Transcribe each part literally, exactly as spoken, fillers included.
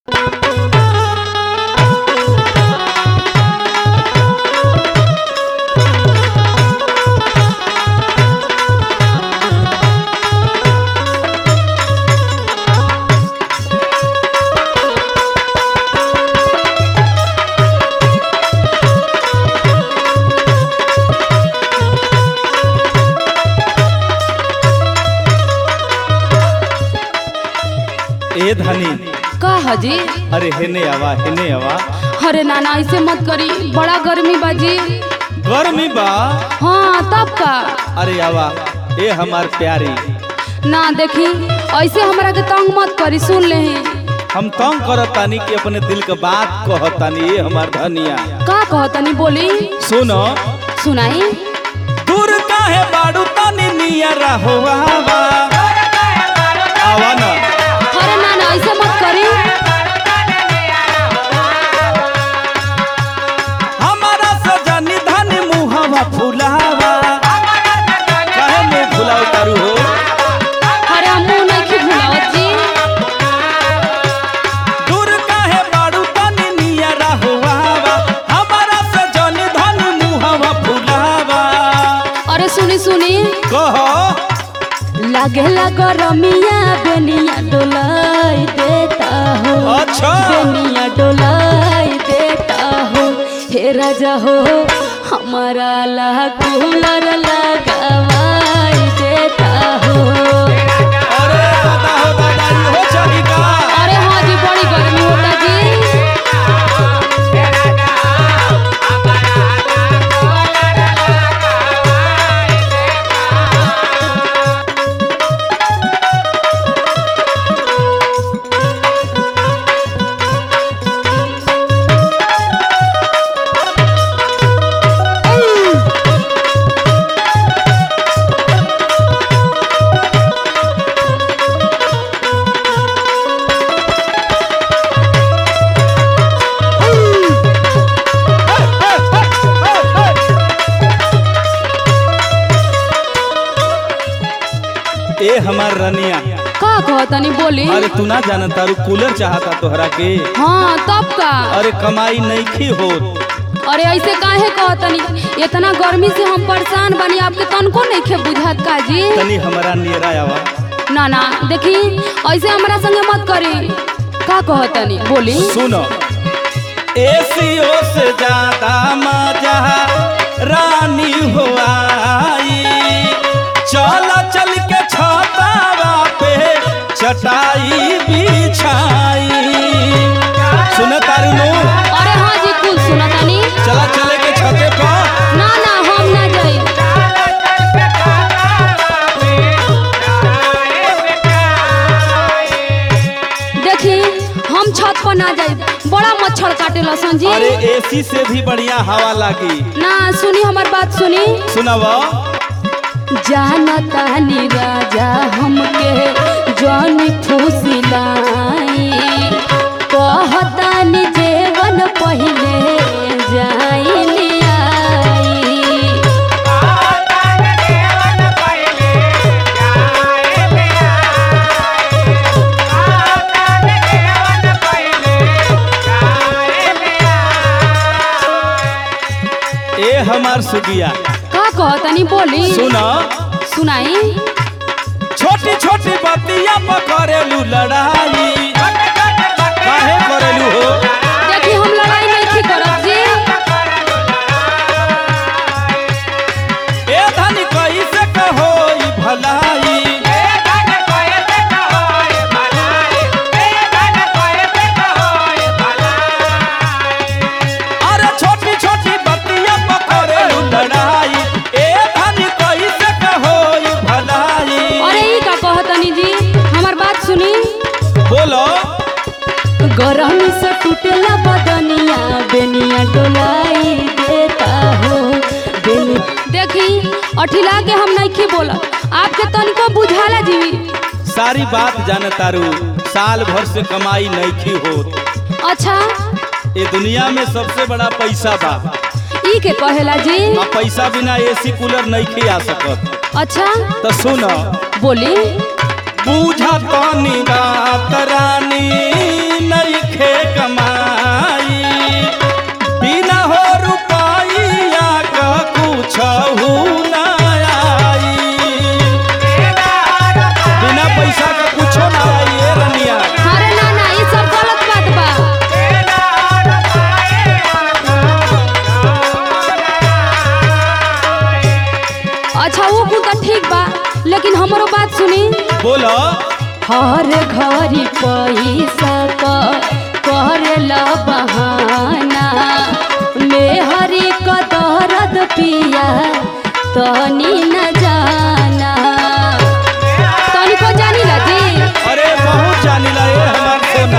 ए धनी का हजी? अरे हेने आवा हेने आवा। अरे नाना ऐसे मत करी, बड़ा गर्मी बाजी। गर्मी बा? हाँ तब का। अरे आवा ए हमार प्यारी। ना देखी ऐसे हमरा के तंग मत करी, सुन ले। हम तंग करतानी कि अपने दिल के बात कहतानी। ए हमार धनिया का कहतनी बोली? सुनो सुनाई। दूर काहे बाड़ू तनी नियरा हो आवा आवा ना। अरे नाना ऐसे मत करी। हमारा सजनी धनी मुहावा फुलावा। काहे मुंह फुलाव तारू हो? अरे हम मुंह नहीं खी भुलावत जी। दूर काहे बाड़ू तनी नियरा हो आवा। हमारा सजनी धनी मुहावा फुलावा। अरे सुनी सुनी कहो लागेला गरमिया बेनिया डोलाई देता हो। अच्छा। बेनिया डोलाई देता हो। हे राजा हो हमारा ला कूलर लगावाई देता हो। अरे दादा हो दादा ये हो चली का? अरे हाँ जी बड़ी गर्मी होता जी। ए हमार रनिया का कहतनी बोली? अरे तू ना जाना तारू कूलर चाहता तोहरा के। हाँ तब का। अरे कमाई नहीं होत। अरे ऐसे काहे कहतनी? इतना गर्मी से हम परेशान बनी, आपके तनको नहीं खे बुझात का जी? तनी हमारा नियरा आवा। ना ना देखी ऐसे हमरा संगे मत करी। का कहतनी बोली? सुनो एसीओ से ज्यादा मजा रानी हो आई। चल चल के छतावा पे चटाई बिछाई। सुन तारू नु? अरे हाँ जी कुल सुनतानी। चला चले के छते पर। ना ना हम ना जाई। देखी हम छत पर ना जाई, बड़ा मच्छर काटे लसन जी। अरे एसी से भी बढ़िया हवा लागी। ना सुनी हमार बात सुनी। सुनावा जानता नी राजा हमके जौन फुसिलाई। कहता नी जेवन पहिले जाइली आई। ए हमार सुगिया का कहतनी बोली? सुना सुनाई। छोटी छोटी बतिया पकड़ेलू लड़ाई। काहे करेलू हो? देखी हम लड़ाई नहीं थी करब जी। ए धनी कैसे कहो ई भलाई। अरे छोटी छोटी बतिया पकड़ेलू लड़ाई। ए धनी कैसे कहो ई भलाई। अरे ई का कहतनी जी, हमार बात सुनी। बोलो गरमी से टूटेला बदनिया बेनिया डोलाई देता हो। बेनी देखी अठिला के हम नहीं खी बोला, आपके तनिको बुझाला जीवी। सारी बात जान तारू, साल भर से कमाई नहीं होत। अच्छा ये दुनिया में सबसे बड़ा पैसा बा। ई के कहेला जी? आ पैसा बिना एसी कूलर नहीं आ सकत। अच्छा तो सुनो बोली। बूझा पानी बात रानी नहीं हर घड़ी पैसा क करेला बहाना मेहरी क दर्द पिया तनी न जाना तनी को जानी लगी। अरे बहुत जानिला ये हमार सोना।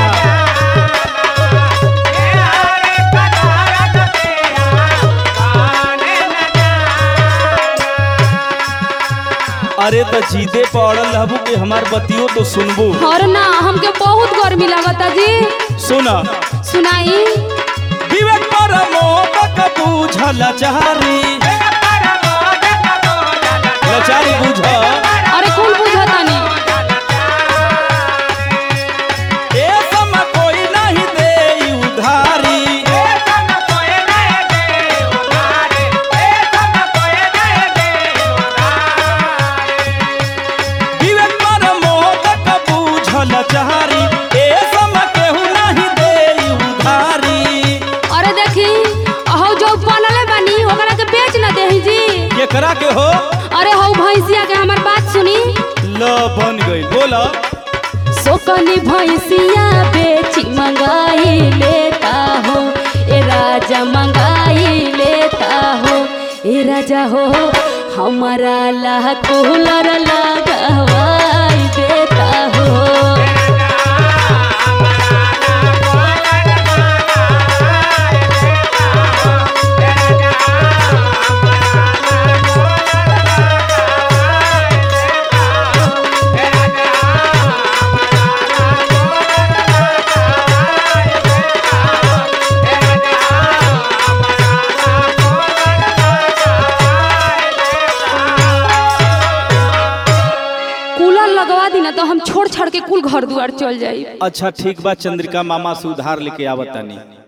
अरे तो जीदे पड़ल रहबू कि हमार बतियो तो सुनबू। और ना हमके बहुत गर्मी लगता जी। सुना सुनाई। विवेक पर मोहक बूझल चारी लाचारी बुझ। अरे कौन बुझतानी ए समय कोई नहीं दे उधारी। विवेक पर मोहक बूझल चारी ए समय केहू नहीं दे उधारी। अरे देखी अहो जो बनले बानी ओकरा के बेच न देही जी। केकरा के हो? अरे हो भैंसिया के हमार बात सुनी। ल बन गई बोला। सोकनी भैंसिया बेची मंगाई लेता हो ए राजा मंगाई लेता हो ए राजा हो हमारा ला कूलर लगवाई देता हो। लगवा दी ना तो हम छोड़ छाड़ के कुल घर दुआर चल जाई। अच्छा ठीक बा चंद्रिका मामा से उधार लेके आवतानी।